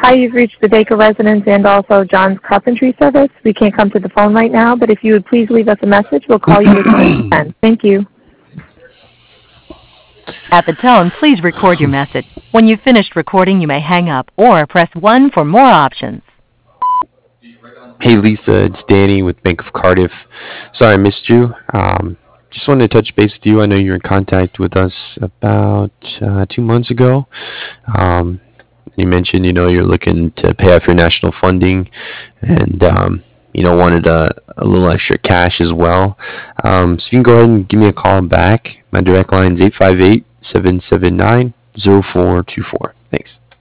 Hi, you've reached the Baker residence and also John's Carpentry Service. We can't come to the phone right now, but if you would please leave us a message, we'll call you as soon as we can. Thank you. At the tone, please record your message. When you've finished recording, you may hang up or press 1 for more options. Hey Lisa, it's Danny with Bank of Cardiff. Sorry I missed you. Just wanted to touch base with you. I know you were in contact with us about 2 months ago. You mentioned, you're looking to pay off your national funding and, wanted a little extra cash as well. So you can go ahead and give me a call back. My direct line is 858-779-0424. Thanks.